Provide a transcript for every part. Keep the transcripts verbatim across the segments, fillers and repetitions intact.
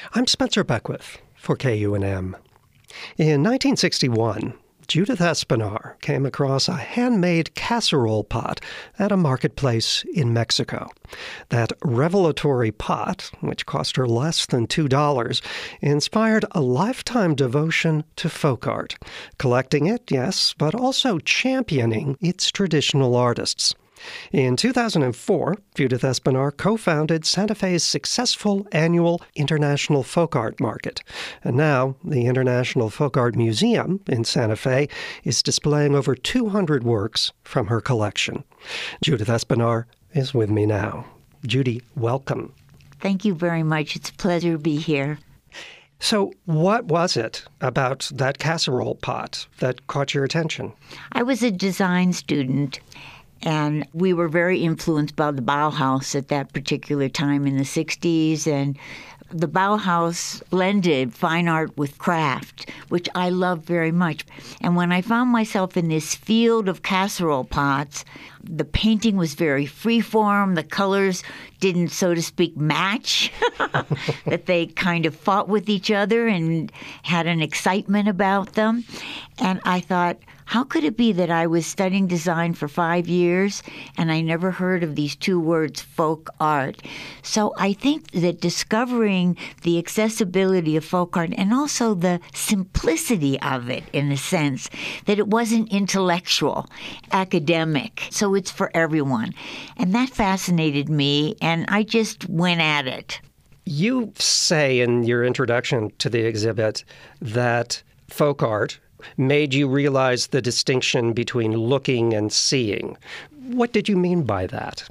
I'm Spencer Beckwith for K U N M. In nineteen sixty-one, Judith Espinar came across a handmade casserole pot at a marketplace in Mexico. That revelatory pot, which cost her less than two dollars, inspired a lifetime devotion to folk art, collecting it, yes, but also championing its traditional artists. In two thousand four, Judith Espinar co-founded Santa Fe's successful annual International Folk Art Market. And now, the International Folk Art Museum in Santa Fe is displaying over two hundred works from her collection. Judith Espinar is with me now. Judy, welcome. Thank you very much. It's a pleasure to be here. So what was it about that casserole pot that caught your attention? I was a design student, and we were very influenced by the Bauhaus at that particular time in the sixties. And the Bauhaus blended fine art with craft, which I love very much. And when I found myself in this field of casserole pots, the painting was very freeform. The colors didn't, so to speak, match, that they kind of fought with each other and had an excitement about them. And I thought, how could it be that I was studying design for five years and I never heard of these two words, folk art? So I think that discovering the accessibility of folk art and also the simplicity of it, in a sense, that it wasn't intellectual, academic, so it's for everyone. And that fascinated me, and I just went at it. You say in your introduction to the exhibit that folk art made you realize the distinction between looking and seeing. What did you mean by that?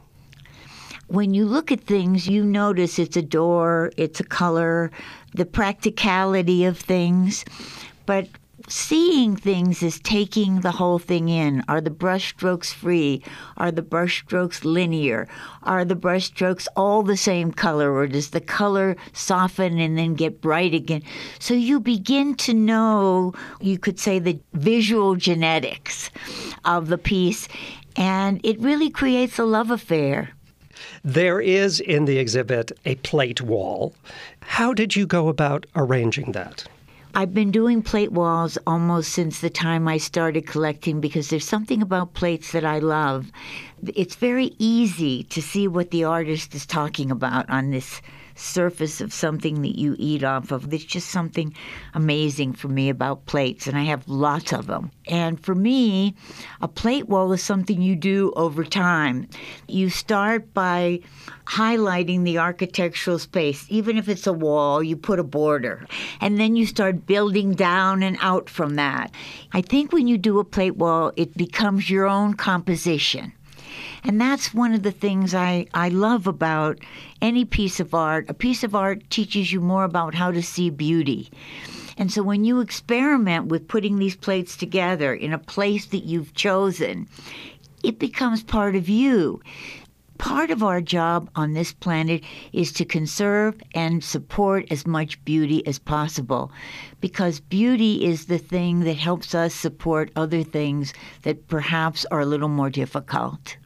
When you look at things, you notice it's a door, it's a color, the practicality of things. But seeing things is taking the whole thing in. Are the brush strokes free? Are the brush strokes linear? Are the brush strokes all the same color, or does the color soften and then get bright again? So you begin to know, you could say, the visual genetics of the piece, and it really creates a love affair. There is in the exhibit a plate wall. How did you go about arranging that? I've been doing plate walls almost since the time I started collecting, because there's something about plates that I love. It's very easy to see what the artist is talking about on this surface of something that you eat off of. There's just something amazing for me about plates, and I have lots of them. And for me, a plate wall is something you do over time. You start by highlighting the architectural space. Even if it's a wall, you put a border. And then you start building down and out from that. I think when you do a plate wall, it becomes your own composition. And that's one of the things I, I love about any piece of art. A piece of art teaches you more about how to see beauty. And so when you experiment with putting these plates together in a place that you've chosen, it becomes part of you. Part of our job on this planet is to conserve and support as much beauty as possible, because beauty is the thing that helps us support other things that perhaps are a little more difficult.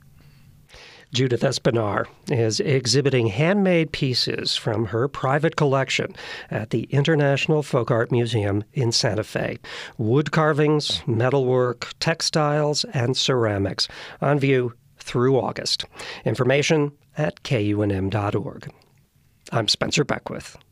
Judith Espinar is exhibiting handmade pieces from her private collection at the International Folk Art Museum in Santa Fe. Wood carvings, metalwork, textiles, and ceramics on view through August. Information at K U N M dot org. I'm Spencer Beckwith.